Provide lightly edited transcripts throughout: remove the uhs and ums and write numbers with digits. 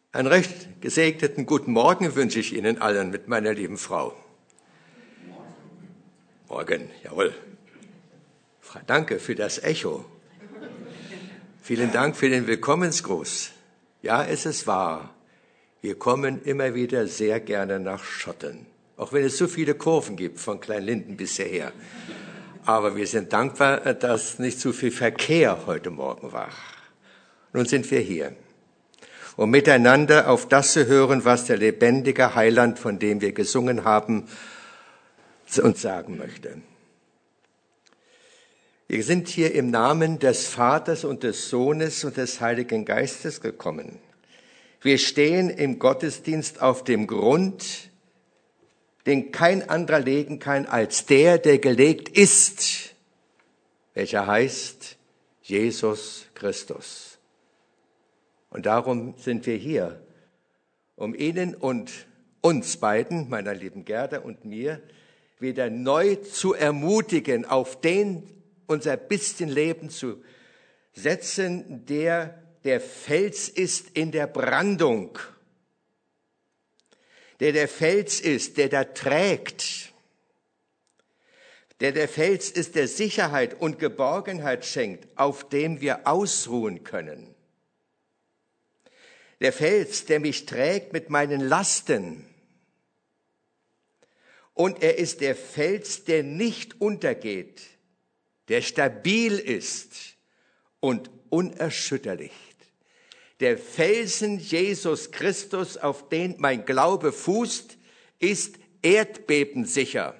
Einen recht gesegneten guten Morgen wünsche ich Ihnen allen mit meiner lieben Frau. Morgen, jawohl. Danke für das Echo. Vielen Dank für den Willkommensgruß. Ja, es ist wahr. Wir kommen immer wieder sehr gerne nach Schotten. Auch wenn es so viele Kurven gibt, von Kleinlinden bis hierher. Aber wir sind dankbar, dass nicht zu viel Verkehr heute Morgen war. Nun sind wir hier, um miteinander auf das zu hören, was der lebendige Heiland, von dem wir gesungen haben, uns sagen möchte. Wir sind hier im Namen des Vaters und des Sohnes und des Heiligen Geistes gekommen. Wir stehen im Gottesdienst auf dem Grund, den kein anderer legen kann als der gelegt ist, welcher heißt Jesus Christus. Und darum sind wir hier, um Ihnen und uns beiden, meiner lieben Gerda und mir, wieder neu zu ermutigen, auf den unser bisschen Leben zu setzen, der Fels ist in der Brandung, der Fels ist, der da trägt, der Fels ist, der Sicherheit und Geborgenheit schenkt, auf dem wir ausruhen können. Der Fels, der mich trägt mit meinen Lasten. Und er ist der Fels, der nicht untergeht, der stabil ist und unerschütterlich. Der Felsen Jesus Christus, auf den mein Glaube fußt, ist erdbebensicher.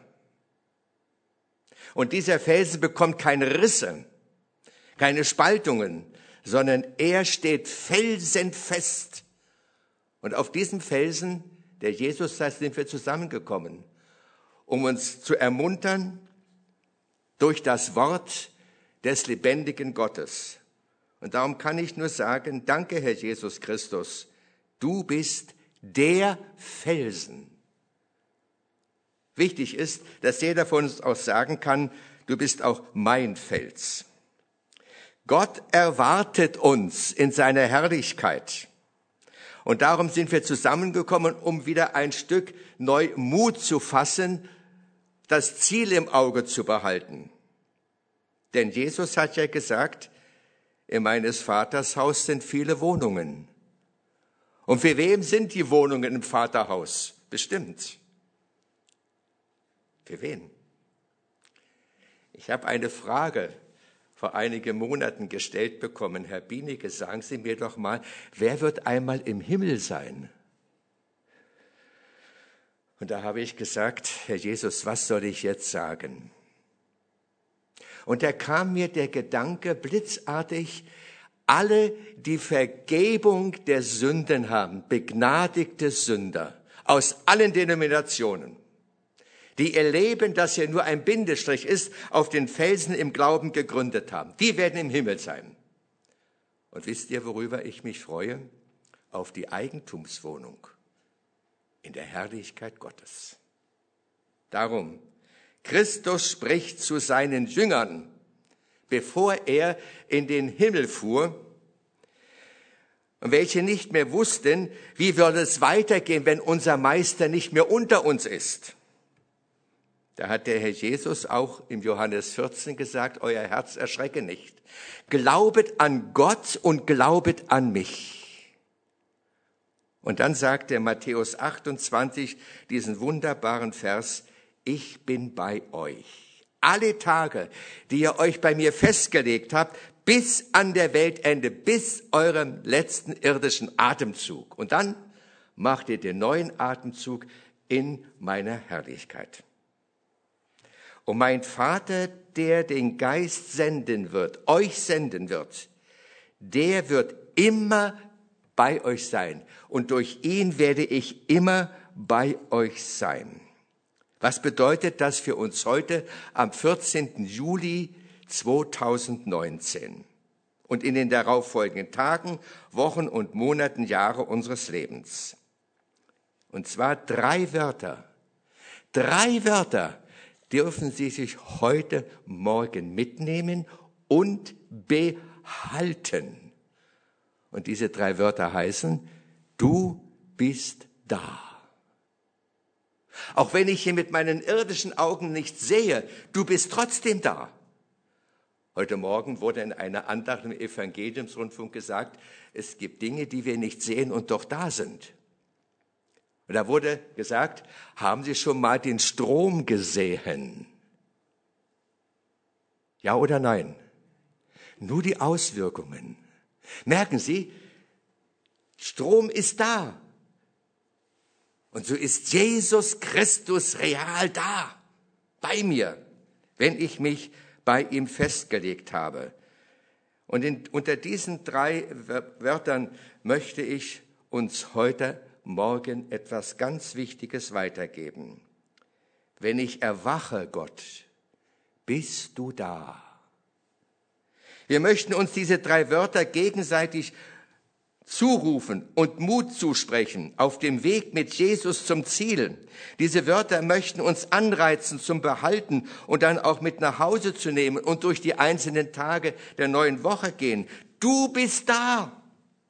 Und dieser Felsen bekommt keine Risse, keine Spaltungen, sondern er steht felsenfest. Und auf diesem Felsen, der Jesus sei, sind wir zusammengekommen, um uns zu ermuntern durch das Wort des lebendigen Gottes. Und darum kann ich nur sagen, danke, Herr Jesus Christus, du bist der Felsen. Wichtig ist, dass jeder von uns auch sagen kann, du bist auch mein Fels. Gott erwartet uns in seiner Herrlichkeit. Und darum sind wir zusammengekommen, um wieder ein Stück neu Mut zu fassen, das Ziel im Auge zu behalten. Denn Jesus hat ja gesagt, in meines Vaters Haus sind viele Wohnungen. Und für wem sind die Wohnungen im Vaterhaus? Bestimmt. Für wen? Ich habe eine Frage vor einigen Monaten gestellt bekommen. Herr Bienicke, sagen Sie mir doch mal, wer wird einmal im Himmel sein? Und da habe ich gesagt, Herr Jesus, was soll ich jetzt sagen? Und da kam mir der Gedanke blitzartig, alle, die Vergebung der Sünden haben, begnadigte Sünder aus allen Denominationen, die ihr Leben, das ja nur ein Bindestrich ist, auf den Felsen im Glauben gegründet haben. Die werden im Himmel sein. Und wisst ihr, worüber ich mich freue? Auf die Eigentumswohnung in der Herrlichkeit Gottes. Darum, Christus spricht zu seinen Jüngern, bevor er in den Himmel fuhr, und welche nicht mehr wussten, wie würde es weitergehen, wenn unser Meister nicht mehr unter uns ist. Da hat der Herr Jesus auch im Johannes 14 gesagt, euer Herz erschrecke nicht. Glaubet an Gott und glaubet an mich. Und dann sagt der Matthäus 28 diesen wunderbaren Vers, ich bin bei euch. Alle Tage, die ihr euch bei mir festgelegt habt, bis an der Weltende, bis eurem letzten irdischen Atemzug. Und dann macht ihr den neuen Atemzug in meiner Herrlichkeit. Und mein Vater, der den Geist senden wird, euch senden wird, der wird immer bei euch sein. Und durch ihn werde ich immer bei euch sein. Was bedeutet das für uns heute am 14. Juli 2019 und in den darauffolgenden Tagen, Wochen und Monaten, Jahre unseres Lebens? Und zwar 3 Wörter. 3 Wörter dürfen Sie sich heute Morgen mitnehmen und behalten. Und diese 3 Wörter heißen Du bist da. Auch wenn ich hier mit meinen irdischen Augen nicht sehe, du bist trotzdem da. Heute Morgen wurde in einer Andacht im Evangeliumsrundfunk gesagt, es gibt Dinge, die wir nicht sehen und doch da sind. Und da wurde gesagt, haben Sie schon mal den Strom gesehen? Ja oder nein? Nur die Auswirkungen. Merken Sie, Strom ist da. Und so ist Jesus Christus real da, bei mir, wenn ich mich bei ihm festgelegt habe. Und unter diesen 3 Wörtern möchte ich uns heute Morgen etwas ganz Wichtiges weitergeben. Wenn ich erwache, Gott, bist du da. Wir möchten uns diese 3 Wörter gegenseitig zurufen und Mut zusprechen auf dem Weg mit Jesus zum Ziel. Diese Wörter möchten uns anreizen zum Behalten und dann auch mit nach Hause zu nehmen und durch die einzelnen Tage der neuen Woche gehen. Du bist da.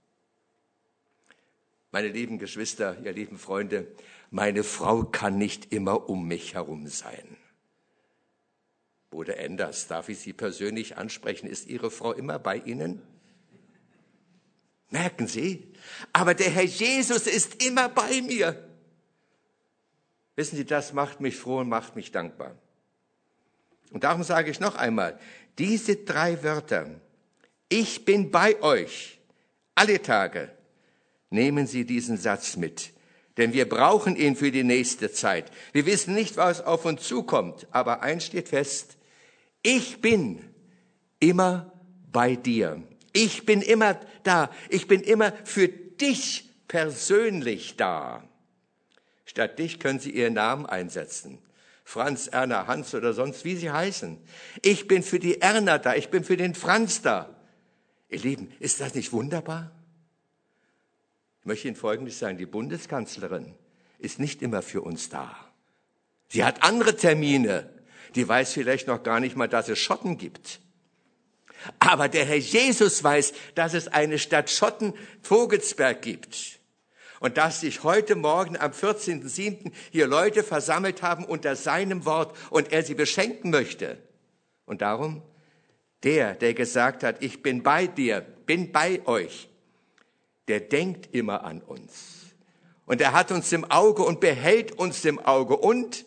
Meine lieben Geschwister, ihr lieben Freunde, meine Frau kann nicht immer um mich herum sein. Bruder Enders, darf ich Sie persönlich ansprechen? Ist Ihre Frau immer bei Ihnen? Merken Sie? Aber der Herr Jesus ist immer bei mir. Wissen Sie, das macht mich froh und macht mich dankbar. Und darum sage ich noch einmal, diese 3 Wörter, ich bin bei euch, alle Tage, nehmen Sie diesen Satz mit. Denn wir brauchen ihn für die nächste Zeit. Wir wissen nicht, was auf uns zukommt, aber eins steht fest, ich bin immer bei dir. Ich bin immer da. Ich bin immer für dich persönlich da. Statt dich können Sie Ihren Namen einsetzen. Franz, Erna, Hans oder sonst, wie Sie heißen. Ich bin für die Erna da. Ich bin für den Franz da. Ihr Lieben, ist das nicht wunderbar? Ich möchte Ihnen Folgendes sagen. Die Bundeskanzlerin ist nicht immer für uns da. Sie hat andere Termine. Die weiß vielleicht noch gar nicht mal, dass es Schotten gibt. Aber der Herr Jesus weiß, dass es eine Stadt Schotten, Vogelsberg gibt. Und dass sich heute Morgen am 14.07. hier Leute versammelt haben unter seinem Wort und er sie beschenken möchte. Und darum, der gesagt hat, ich bin bei dir, bin bei euch, der denkt immer an uns. Und er hat uns im Auge und behält uns im Auge und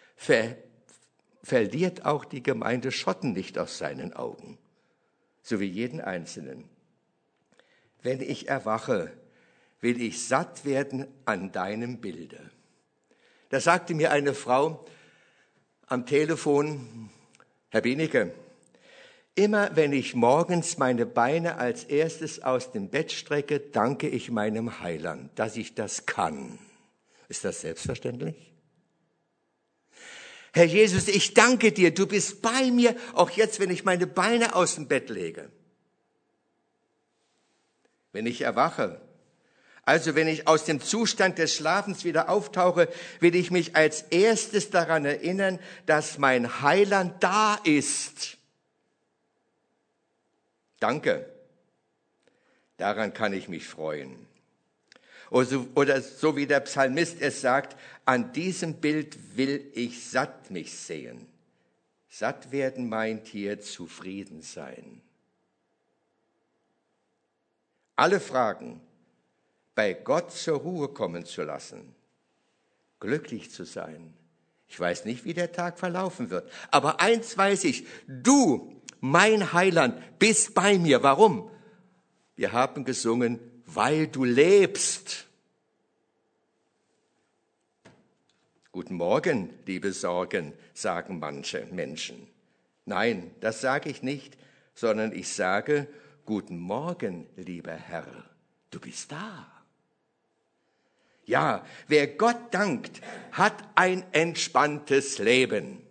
verliert auch die Gemeinde Schotten nicht aus seinen Augen. So wie jeden Einzelnen. Wenn ich erwache, will ich satt werden an deinem Bilde. Da sagte mir eine Frau am Telefon, Herr Benecke, immer wenn ich morgens meine Beine als erstes aus dem Bett strecke, danke ich meinem Heiland, dass ich das kann. Ist das selbstverständlich? Herr Jesus, ich danke dir, du bist bei mir, auch jetzt, wenn ich meine Beine aus dem Bett lege. Wenn ich erwache, also wenn ich aus dem Zustand des Schlafens wieder auftauche, will ich mich als erstes daran erinnern, dass mein Heiland da ist. Danke, daran kann ich mich freuen. Oder so wie der Psalmist es sagt, an diesem Bild will ich satt mich sehen. Satt werden meint hier zufrieden sein. Alle Fragen bei Gott zur Ruhe kommen zu lassen, glücklich zu sein. Ich weiß nicht, wie der Tag verlaufen wird, aber eins weiß ich, du, mein Heiland, bist bei mir. Warum? Wir haben gesungen, weil du lebst. Guten Morgen, liebe Sorgen, sagen manche Menschen. Nein, das sage ich nicht, sondern ich sage, guten Morgen, lieber Herr, du bist da. Ja, wer Gott dankt, hat ein entspanntes Leben.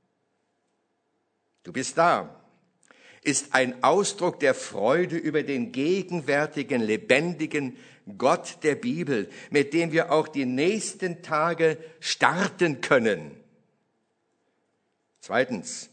Du bist da. Ist ein Ausdruck der Freude über den gegenwärtigen, lebendigen Gott der Bibel, mit dem wir auch die nächsten Tage starten können. Zweitens,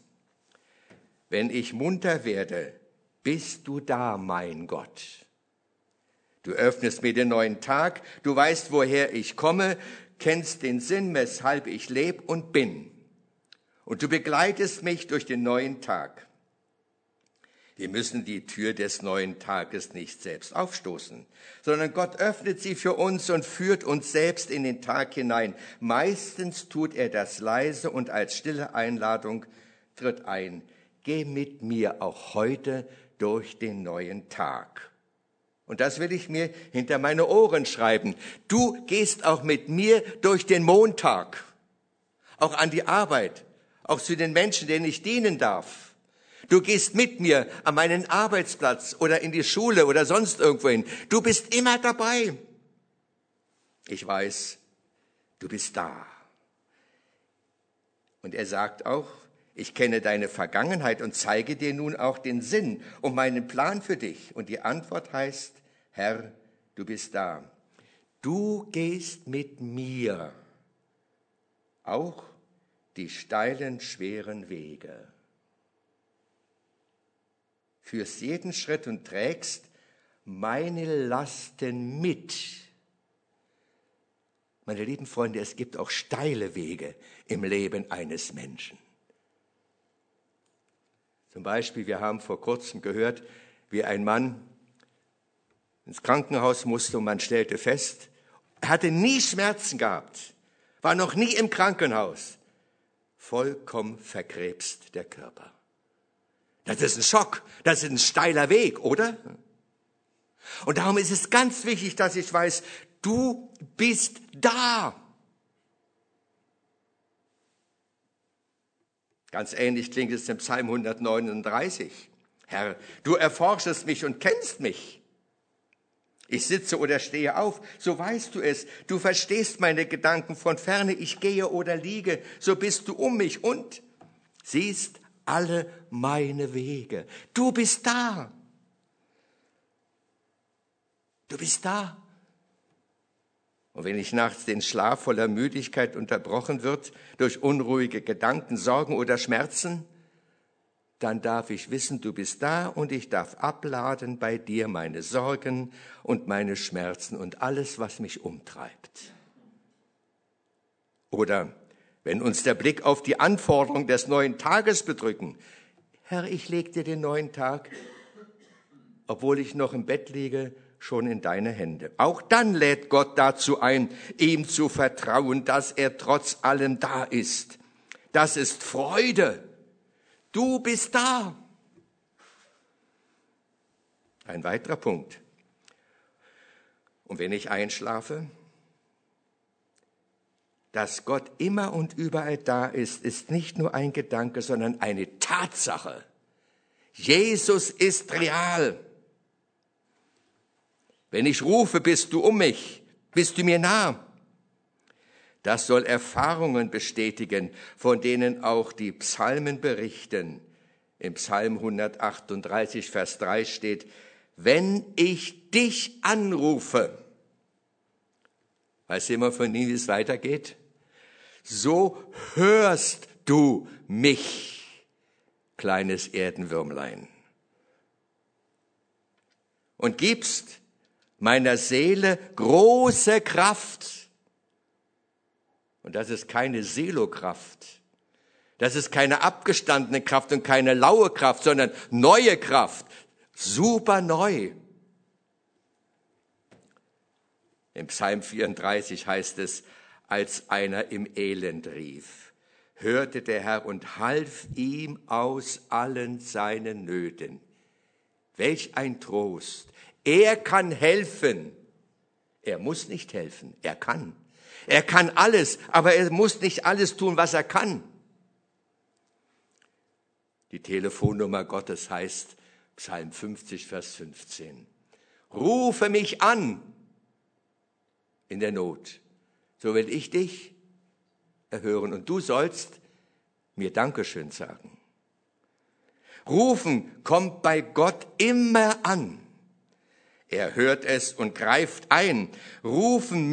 wenn ich munter werde, bist du da, mein Gott. Du öffnest mir den neuen Tag, du weißt, woher ich komme, kennst den Sinn, weshalb ich lebe und bin. Und du begleitest mich durch den neuen Tag. Wir müssen die Tür des neuen Tages nicht selbst aufstoßen, sondern Gott öffnet sie für uns und führt uns selbst in den Tag hinein. Meistens tut er das leise und als stille Einladung tritt ein. Geh mit mir auch heute durch den neuen Tag. Und das will ich mir hinter meine Ohren schreiben. Du gehst auch mit mir durch den Montag, auch an die Arbeit, auch zu den Menschen, denen ich dienen darf. Du gehst mit mir an meinen Arbeitsplatz oder in die Schule oder sonst irgendwo hin. Du bist immer dabei. Ich weiß, du bist da. Und er sagt auch, ich kenne deine Vergangenheit und zeige dir nun auch den Sinn und meinen Plan für dich. Und die Antwort heißt, Herr, du bist da. Du gehst mit mir auch die steilen, schweren Wege. Führst jeden Schritt und trägst meine Lasten mit. Meine lieben Freunde, es gibt auch steile Wege im Leben eines Menschen. Zum Beispiel, wir haben vor kurzem gehört, wie ein Mann ins Krankenhaus musste und man stellte fest, er hatte nie Schmerzen gehabt, war noch nie im Krankenhaus. Vollkommen verkrebst der Körper. Das ist ein Schock, das ist ein steiler Weg, oder? Und darum ist es ganz wichtig, dass ich weiß, du bist da. Ganz ähnlich klingt es im Psalm 139. Herr, du erforschest mich und kennst mich. Ich sitze oder stehe auf, so weißt du es. Du verstehst meine Gedanken von ferne. Ich gehe oder liege, so bist du um mich und siehst alle meine Wege. Du bist da. Du bist da. Und wenn ich nachts den Schlaf voller Müdigkeit unterbrochen wird durch unruhige Gedanken, Sorgen oder Schmerzen, dann darf ich wissen, du bist da und ich darf abladen bei dir meine Sorgen und meine Schmerzen und alles, was mich umtreibt. Oder wenn uns der Blick auf die Anforderungen des neuen Tages bedrücken, Herr, ich leg dir den neuen Tag, obwohl ich noch im Bett liege, schon in deine Hände. Auch dann lädt Gott dazu ein, ihm zu vertrauen, dass er trotz allem da ist. Das ist Freude. Du bist da. Ein weiterer Punkt. Und wenn ich einschlafe, dass Gott immer und überall da ist, ist nicht nur ein Gedanke, sondern eine Tatsache. Jesus ist real. Wenn ich rufe, bist du um mich, bist du mir nah. Das soll Erfahrungen bestätigen, von denen auch die Psalmen berichten. Im Psalm 138, Vers 3 steht, wenn ich dich anrufe, weißt du immer von Ihnen, wie es weitergeht? So hörst du mich, kleines Erdenwürmlein, und gibst meiner Seele große Kraft. Und das ist keine Selokraft. Das ist keine abgestandene Kraft und keine laue Kraft, sondern neue Kraft. Super neu. Im Psalm 34 heißt es, als einer im Elend rief, hörte der Herr und half ihm aus allen seinen Nöten. Welch ein Trost. Er kann helfen. Er muss nicht helfen. Er kann. Er kann alles, aber er muss nicht alles tun, was er kann. Die Telefonnummer Gottes heißt Psalm 50, Vers 15. Rufe mich an in der Not. So will ich dich erhören und du sollst mir Dankeschön sagen. Rufen kommt bei Gott immer an. Er hört es und greift ein. Rufen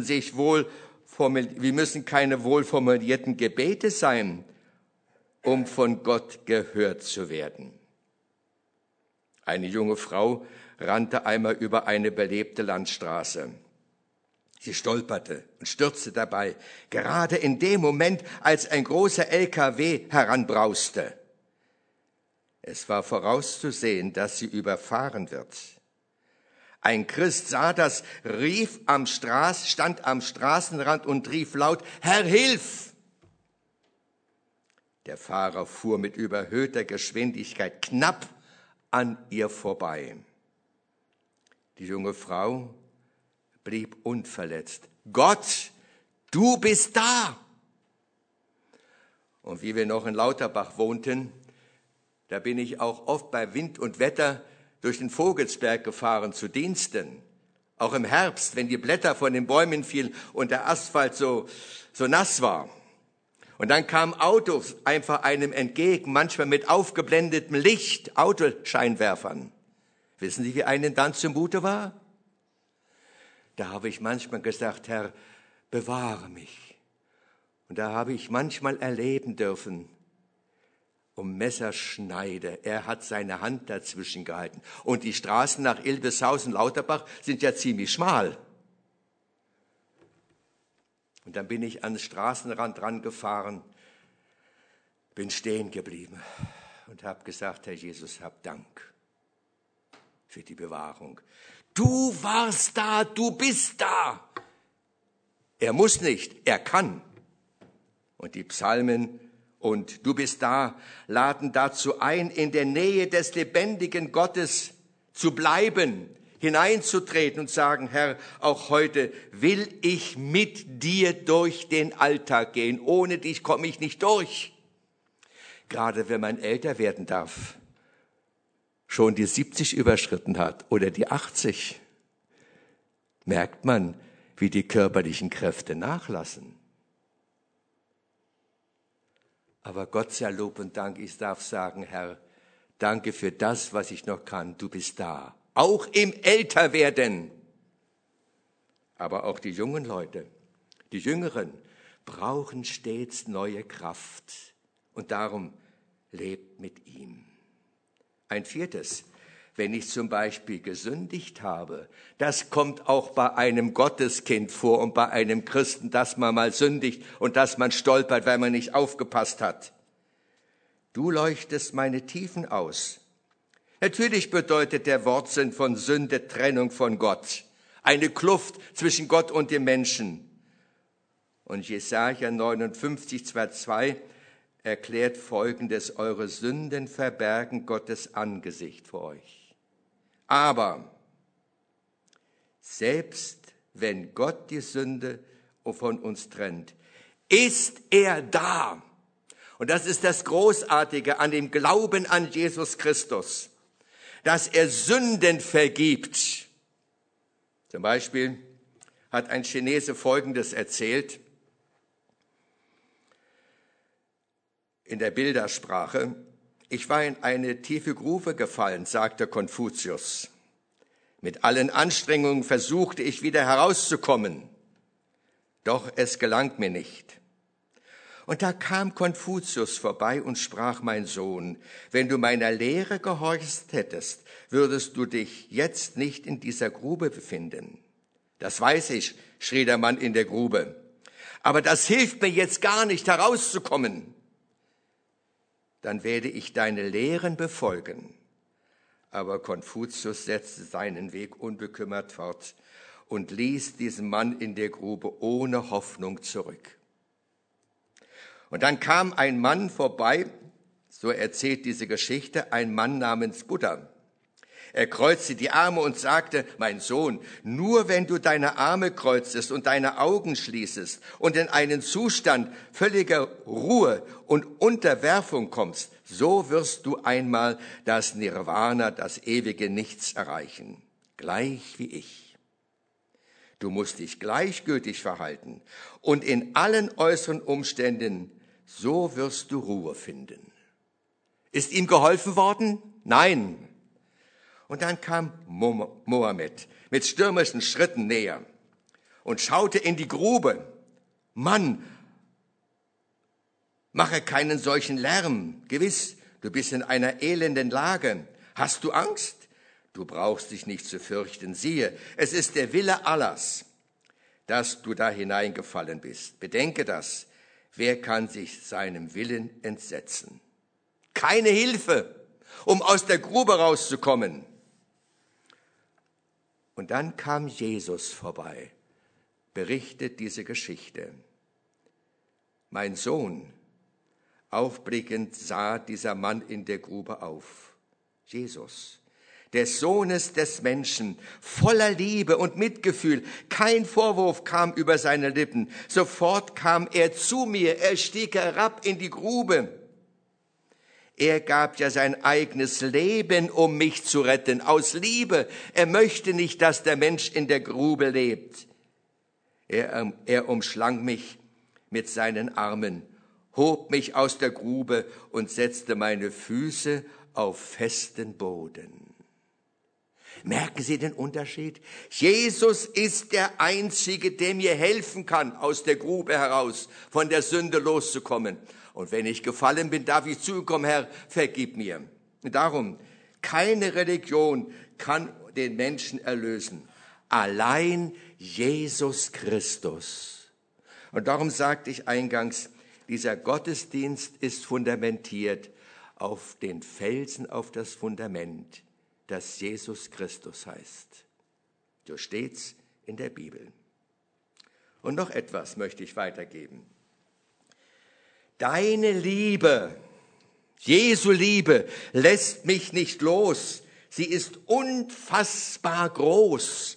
wir müssen keine wohlformulierten Gebete sein, um von Gott gehört zu werden. Eine junge Frau rannte einmal über eine belebte Landstraße. Sie stolperte und stürzte dabei, gerade in dem Moment, als ein großer LKW heranbrauste. Es war vorauszusehen, dass sie überfahren wird. Ein Christ sah das, stand am Straßenrand und rief laut: Herr, hilf! Der Fahrer fuhr mit überhöhter Geschwindigkeit knapp an ihr vorbei. Die junge Frau blieb unverletzt. Gott, du bist da! Und wie wir noch in Lauterbach wohnten, da bin ich auch oft bei Wind und Wetter durch den Vogelsberg gefahren zu Diensten. Auch im Herbst, wenn die Blätter von den Bäumen fielen und der Asphalt so nass war. Und dann kamen Autos einfach einem entgegen, manchmal mit aufgeblendetem Licht, Autoscheinwerfern. Wissen Sie, wie einem dann zumute war? Da habe ich manchmal gesagt: Herr, bewahre mich. Und da habe ich manchmal erleben dürfen, um Messerschneide. Er hat seine Hand dazwischen gehalten. Und die Straßen nach Ilbeshausen, Lauterbach sind ja ziemlich schmal. Und dann bin ich an den Straßenrand rangefahren, bin stehen geblieben und habe gesagt: Herr Jesus, hab Dank für die Bewahrung. Du warst da, du bist da. Er muss nicht, er kann. Und die Psalmen und Du bist da laden dazu ein, in der Nähe des lebendigen Gottes zu bleiben, hineinzutreten und sagen: Herr, auch heute will ich mit dir durch den Alltag gehen. Ohne dich komme ich nicht durch. Gerade wenn man älter werden darf, schon die 70 überschritten hat oder die 80, merkt man, wie die körperlichen Kräfte nachlassen. Aber Gott sei Lob und Dank, ich darf sagen: Herr, danke für das, was ich noch kann. Du bist da. Auch im Älterwerden. Aber auch die jungen Leute, die Jüngeren, brauchen stets neue Kraft. Und darum lebt mit ihm. Ein viertes: Wenn ich zum Beispiel gesündigt habe, das kommt auch bei einem Gotteskind vor und bei einem Christen, dass man mal sündigt und dass man stolpert, weil man nicht aufgepasst hat. Du leuchtest meine Tiefen aus. Natürlich bedeutet der Wortsinn von Sünde Trennung von Gott, eine Kluft zwischen Gott und dem Menschen. Und Jesaja 59, Vers 2 erklärt Folgendes: Eure Sünden verbergen Gottes Angesicht vor euch. Aber selbst wenn Gott die Sünde von uns trennt, ist er da. Und das ist das Großartige an dem Glauben an Jesus Christus, dass er Sünden vergibt. Zum Beispiel hat ein Chinese Folgendes erzählt in der Bildersprache: Ich war in eine tiefe Grube gefallen, sagte Konfuzius. Mit allen Anstrengungen versuchte ich wieder herauszukommen, doch es gelang mir nicht. Und da kam Konfuzius vorbei und sprach: Mein Sohn, wenn du meiner Lehre gehorcht hättest, würdest du dich jetzt nicht in dieser Grube befinden. Das weiß ich, schrie der Mann in der Grube. Aber das hilft mir jetzt gar nicht, herauszukommen. Dann werde ich deine Lehren befolgen. Aber Konfuzius setzte seinen Weg unbekümmert fort und ließ diesen Mann in der Grube ohne Hoffnung zurück. Und dann kam ein Mann vorbei, so erzählt diese Geschichte, ein Mann namens Buddha. Er kreuzte die Arme und sagte: Mein Sohn, nur wenn du deine Arme kreuzest und deine Augen schließest und in einen Zustand völliger Ruhe und Unterwerfung kommst, so wirst du einmal das Nirvana, das ewige Nichts erreichen, gleich wie ich. Du musst dich gleichgültig verhalten und in allen äußeren Umständen, so wirst du Ruhe finden. Ist ihm geholfen worden? Nein. Und dann kam Mohammed mit stürmischen Schritten näher und schaute in die Grube. Mann, mache keinen solchen Lärm. Gewiss, du bist in einer elenden Lage. Hast du Angst? Du brauchst dich nicht zu fürchten. Siehe, es ist der Wille Allahs, dass du da hineingefallen bist. Bedenke das. Wer kann sich seinem Willen entsetzen? Keine Hilfe, um aus der Grube rauszukommen. Und dann kam Jesus vorbei, berichtet diese Geschichte. Mein Sohn, aufblickend sah dieser Mann in der Grube auf. Jesus, des Sohnes des Menschen, voller Liebe und Mitgefühl. Kein Vorwurf kam über seine Lippen. Sofort kam er zu mir, er stieg herab in die Grube. Er gab ja sein eigenes Leben, um mich zu retten, aus Liebe. Er möchte nicht, dass der Mensch in der Grube lebt. Er umschlang mich mit seinen Armen, hob mich aus der Grube und setzte meine Füße auf festen Boden. Merken Sie den Unterschied? Jesus ist der Einzige, der mir helfen kann, aus der Grube heraus, von der Sünde loszukommen. Und wenn ich gefallen bin, darf ich zu ihm kommen, Herr, vergib mir. Darum, keine Religion kann den Menschen erlösen. Allein Jesus Christus. Und darum sagte ich eingangs, dieser Gottesdienst ist fundamentiert auf den Felsen, auf das Fundament, das Jesus Christus heißt. So steht's in der Bibel. Und noch etwas möchte ich weitergeben. Deine Liebe, Jesu Liebe, lässt mich nicht los. Sie ist unfassbar groß.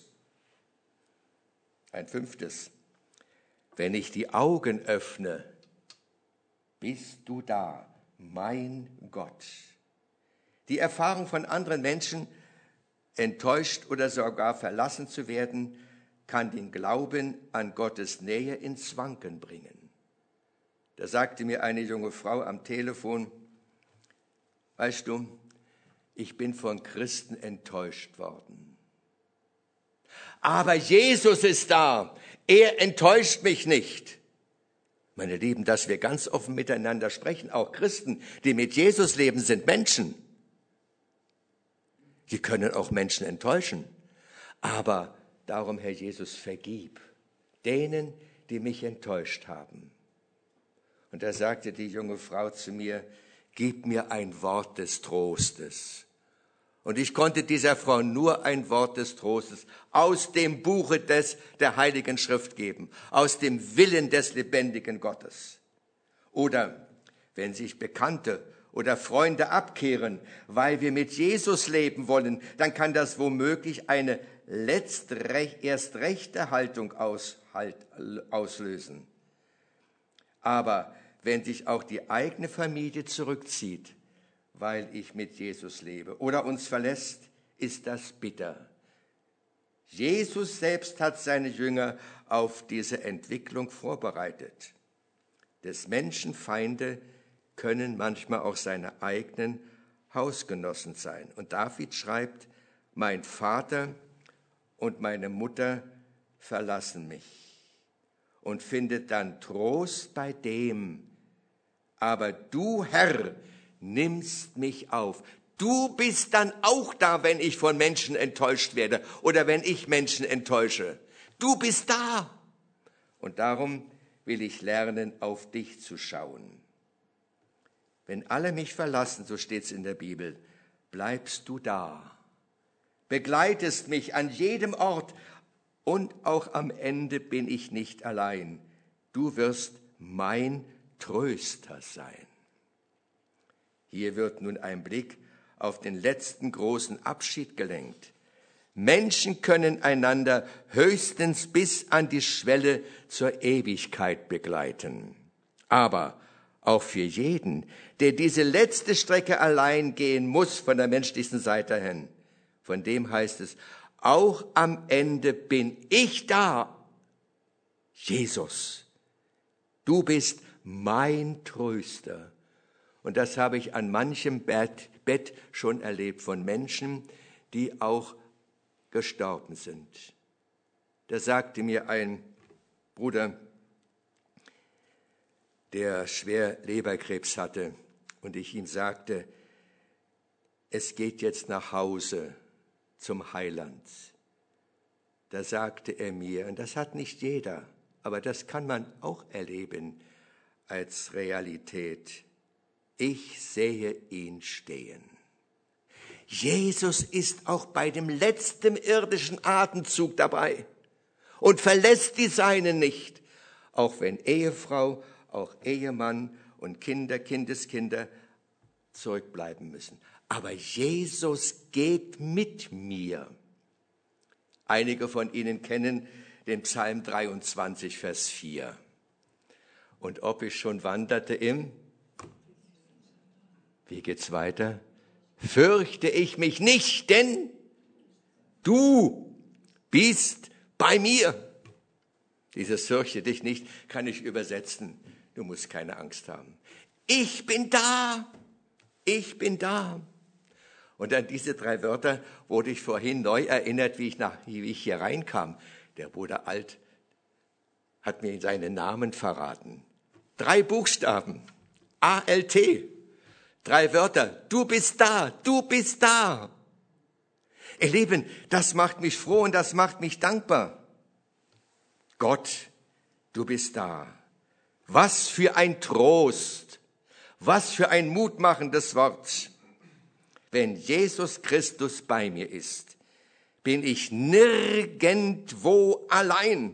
Ein 5. Wenn ich die Augen öffne, bist du da, mein Gott. Die Erfahrung von anderen Menschen, enttäuscht oder sogar verlassen zu werden, kann den Glauben an Gottes Nähe ins Wanken bringen. Da sagte mir eine junge Frau am Telefon, weißt du, ich bin von Christen enttäuscht worden. Aber Jesus ist da, er enttäuscht mich nicht. Meine Lieben, dass wir ganz offen miteinander sprechen, auch Christen, die mit Jesus leben, sind Menschen. Sie können auch Menschen enttäuschen. Aber darum, Herr Jesus, vergib denen, die mich enttäuscht haben. Und da sagte die junge Frau zu mir, gib mir ein Wort des Trostes. Und ich konnte dieser Frau nur ein Wort des Trostes aus dem Buche der Heiligen Schrift geben, aus dem Willen des lebendigen Gottes. Oder wenn sich Bekannte oder Freunde abkehren, weil wir mit Jesus leben wollen, dann kann das womöglich eine erst rechte Haltung auslösen. Aber wenn sich auch die eigene Familie zurückzieht, weil ich mit Jesus lebe, oder uns verlässt, ist das bitter. Jesus selbst hat seine Jünger auf diese Entwicklung vorbereitet. Des Menschen Feinde können manchmal auch seine eigenen Hausgenossen sein. Und David schreibt, mein Vater und meine Mutter verlassen mich, und findet dann Trost bei dem, aber du, Herr, nimmst mich auf. Du bist dann auch da, wenn ich von Menschen enttäuscht werde oder wenn ich Menschen enttäusche. Du bist da. Und darum will ich lernen, auf dich zu schauen. Wenn alle mich verlassen, so steht's in der Bibel, bleibst du da, begleitest mich an jedem Ort und auch am Ende bin ich nicht allein. Du wirst mein Tröster sein. Hier wird nun ein Blick auf den letzten großen Abschied gelenkt. Menschen können einander höchstens bis an die Schwelle zur Ewigkeit begleiten. Aber auch für jeden, der diese letzte Strecke allein gehen muss von der menschlichen Seite hin, von dem heißt es, auch am Ende bin ich da. Jesus, du bist mein Tröster. Und das habe ich an manchem Bett schon erlebt von Menschen, die auch gestorben sind. Da sagte mir ein Bruder, der schwer Leberkrebs hatte, und ich ihm sagte, es geht jetzt nach Hause zum Heiland. Da sagte er mir, und das hat nicht jeder, aber das kann man auch erleben als Realität: Ich sehe ihn stehen. Jesus ist auch bei dem letzten irdischen Atemzug dabei und verlässt die Seinen nicht, auch wenn Ehefrau, auch Ehemann und Kinder, Kindeskinder zurückbleiben müssen. Aber Jesus geht mit mir. Einige von Ihnen kennen den Psalm 23, Vers 4. Und ob ich schon wanderte wie geht's weiter? Fürchte ich mich nicht, denn du bist bei mir. Dieses fürchte dich nicht kann ich übersetzen. Du musst keine Angst haben. Ich bin da. Ich bin da. Und an diese 3 Wörter wurde ich vorhin neu erinnert, wie ich hier reinkam. Der Bruder Alt hat mir seinen Namen verraten. 3 Buchstaben. A-L-T. 3 Wörter. Du bist da. Du bist da. Ihr Lieben, das macht mich froh und das macht mich dankbar. Gott, du bist da. Was für ein Trost. Was für ein mutmachendes Wort. Wenn Jesus Christus bei mir ist, bin ich nirgendwo allein.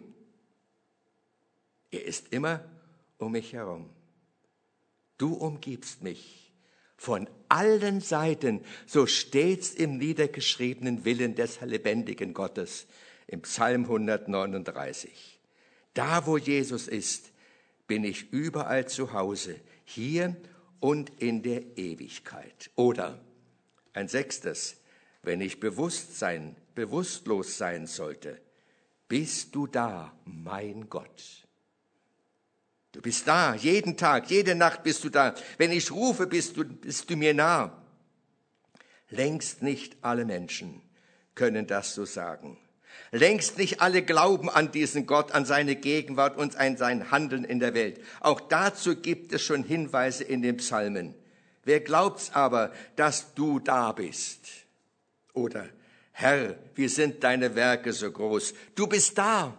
Er ist immer um mich herum. Du umgibst mich von allen Seiten, so steht's im niedergeschriebenen Willen des lebendigen Gottes im Psalm 139. Da, wo Jesus ist, bin ich überall zu Hause, hier und in der Ewigkeit. Oder ein 6. Wenn ich bewusstlos sein sollte, bist du da, mein Gott. Du bist da, jeden Tag, jede Nacht bist du da. Wenn ich rufe, bist du mir nah. Längst nicht alle Menschen können das so sagen. Längst nicht alle glauben an diesen Gott, an seine Gegenwart und an sein Handeln in der Welt. Auch dazu gibt es schon Hinweise in den Psalmen. Wer glaubt's aber, dass du da bist? Oder, Herr, wie sind deine Werke so groß? Du bist da.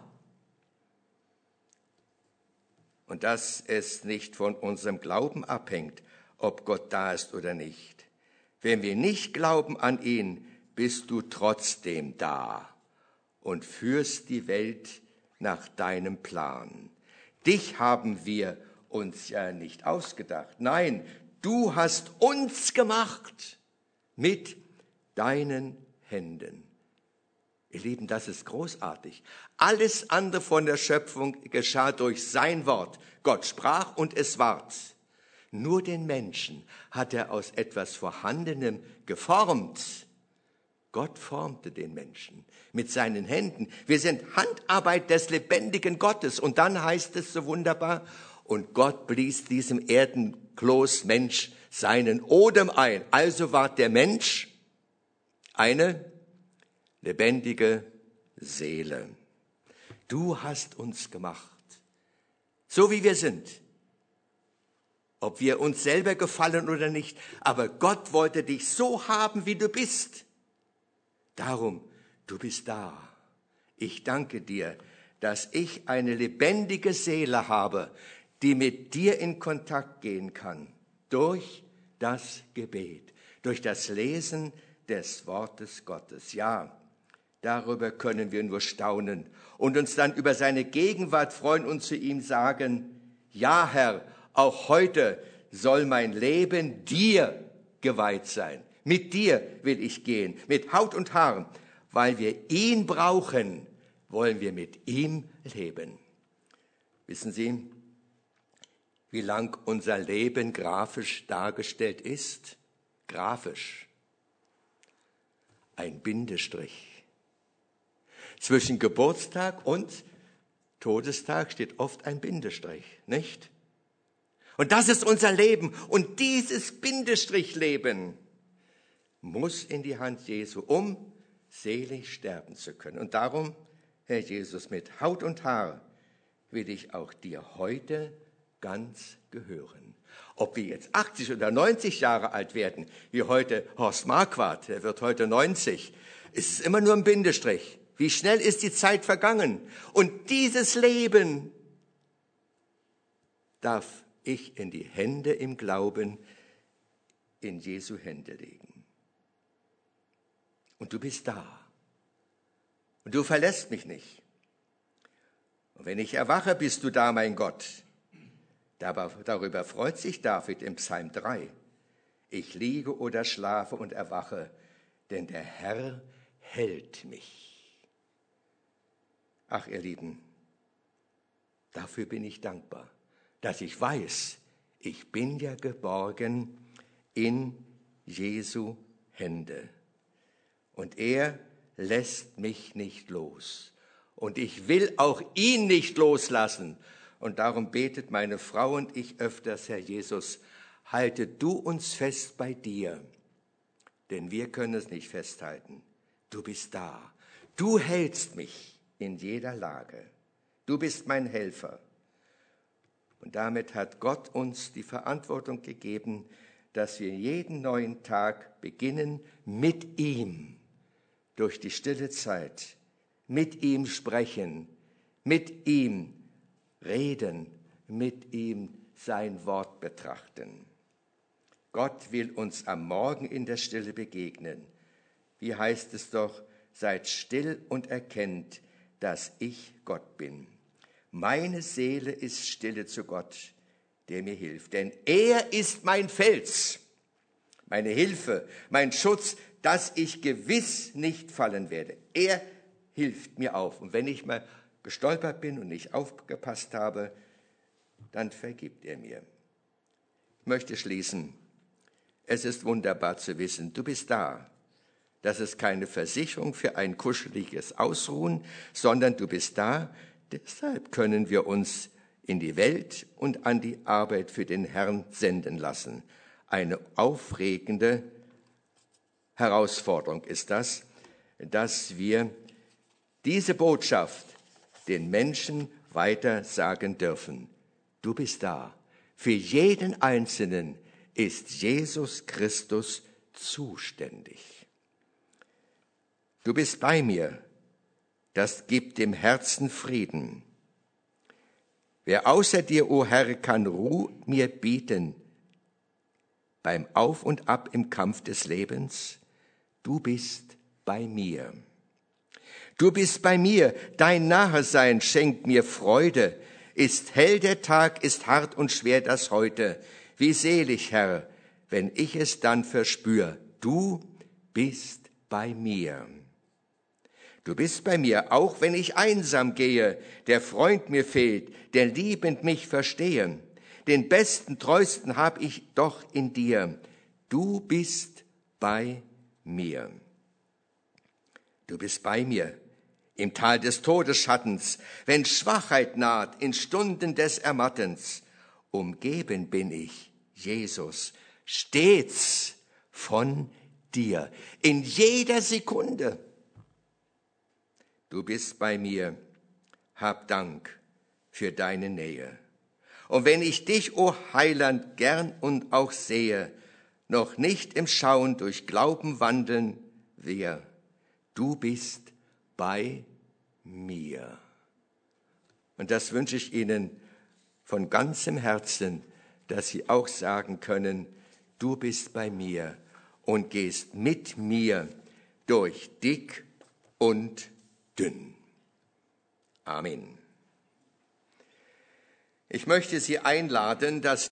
Und dass es nicht von unserem Glauben abhängt, ob Gott da ist oder nicht. Wenn wir nicht glauben an ihn, bist du trotzdem da und führst die Welt nach deinem Plan. Dich haben wir uns ja nicht ausgedacht. Nein, du hast uns gemacht mit deinen Händen. Ihr Lieben, das ist großartig. Alles andere von der Schöpfung geschah durch sein Wort. Gott sprach und es ward. Nur den Menschen hat er aus etwas Vorhandenem geformt. Gott formte den Menschen mit seinen Händen. Wir sind Handarbeit des lebendigen Gottes. Und dann heißt es so wunderbar, und Gott blies diesem Erdenkloß Mensch seinen Odem ein. Also ward der Mensch eine lebendige Seele. Du hast uns gemacht, so wie wir sind. Ob wir uns selber gefallen oder nicht, aber Gott wollte dich so haben, wie du bist. Darum, du bist da. Ich danke dir, dass ich eine lebendige Seele habe, die mit dir in Kontakt gehen kann, durch das Gebet, durch das Lesen des Wortes Gottes. Ja, darüber können wir nur staunen und uns dann über seine Gegenwart freuen und zu ihm sagen, ja Herr, auch heute soll mein Leben dir geweiht sein. Mit dir will ich gehen, mit Haut und Haar. Weil wir ihn brauchen, wollen wir mit ihm leben. Wissen Sie, wie lang unser Leben grafisch dargestellt ist? Grafisch. Ein Bindestrich. Zwischen Geburtstag und Todestag steht oft ein Bindestrich, nicht? Und das ist unser Leben. Und dieses Bindestrichleben muss in die Hand Jesu, um selig sterben zu können. Und darum, Herr Jesus, mit Haut und Haar will ich auch dir heute ganz gehören. Ob wir jetzt 80 oder 90 Jahre alt werden, wie heute Horst Marquardt, der wird heute 90, ist es immer nur ein Bindestrich. Wie schnell ist die Zeit vergangen? Und dieses Leben darf ich in die Hände im Glauben, in Jesu Hände legen. Und du bist da. Und du verlässt mich nicht. Und wenn ich erwache, bist du da, mein Gott. Darüber freut sich David im Psalm 3. Ich liege oder schlafe und erwache, denn der Herr hält mich. Ach, ihr Lieben, dafür bin ich dankbar, dass ich weiß, ich bin ja geborgen in Jesu Hände. Und er lässt mich nicht los. Und ich will auch ihn nicht loslassen. Und darum betet meine Frau und ich öfters, Herr Jesus, halte du uns fest bei dir, denn wir können es nicht festhalten. Du bist da. Du hältst mich in jeder Lage. Du bist mein Helfer. Und damit hat Gott uns die Verantwortung gegeben, dass wir jeden neuen Tag beginnen mit ihm, durch die stille Zeit, mit ihm sprechen, mit ihm reden, mit ihm sein Wort betrachten. Gott will uns am Morgen in der Stille begegnen. Wie heißt es doch, seid still und erkennt, dass ich Gott bin. Meine Seele ist stille zu Gott, der mir hilft. Denn er ist mein Fels, meine Hilfe, mein Schutz, dass ich gewiss nicht fallen werde. Er hilft mir auf. Und wenn ich mal gestolpert bin und nicht aufgepasst habe, dann vergibt er mir. Ich möchte schließen. Es ist wunderbar zu wissen, du bist da. Das ist keine Versicherung für ein kuscheliges Ausruhen, sondern du bist da. Deshalb können wir uns in die Welt und an die Arbeit für den Herrn senden lassen. Eine aufregende Herausforderung ist das, dass wir diese Botschaft den Menschen weiter sagen dürfen. Du bist da. Für jeden Einzelnen ist Jesus Christus zuständig. Du bist bei mir. Das gibt dem Herzen Frieden. Wer außer dir, o Herr, kann Ruhe mir bieten beim Auf und Ab im Kampf des Lebens? Du bist bei mir. Du bist bei mir, dein Nahesein schenkt mir Freude. Ist hell der Tag, ist hart und schwer das Heute. Wie selig, Herr, wenn ich es dann verspür. Du bist bei mir. Du bist bei mir, auch wenn ich einsam gehe, der Freund mir fehlt, der liebend mich verstehe. Den besten, treuesten hab ich doch in dir. Du bist bei mir. Du bist bei mir im Tal des Todesschattens, wenn Schwachheit naht, in Stunden des Ermattens. Umgeben bin ich, Jesus, stets von dir, in jeder Sekunde. Du bist bei mir, hab Dank für deine Nähe. Und wenn ich dich, o Heiland, gern und auch sehe, noch nicht im Schauen durch Glauben wandeln wir, du bist bei mir. Und das wünsche ich Ihnen von ganzem Herzen, dass Sie auch sagen können, du bist bei mir und gehst mit mir durch dick und dünn. Amen. Ich möchte Sie einladen, dass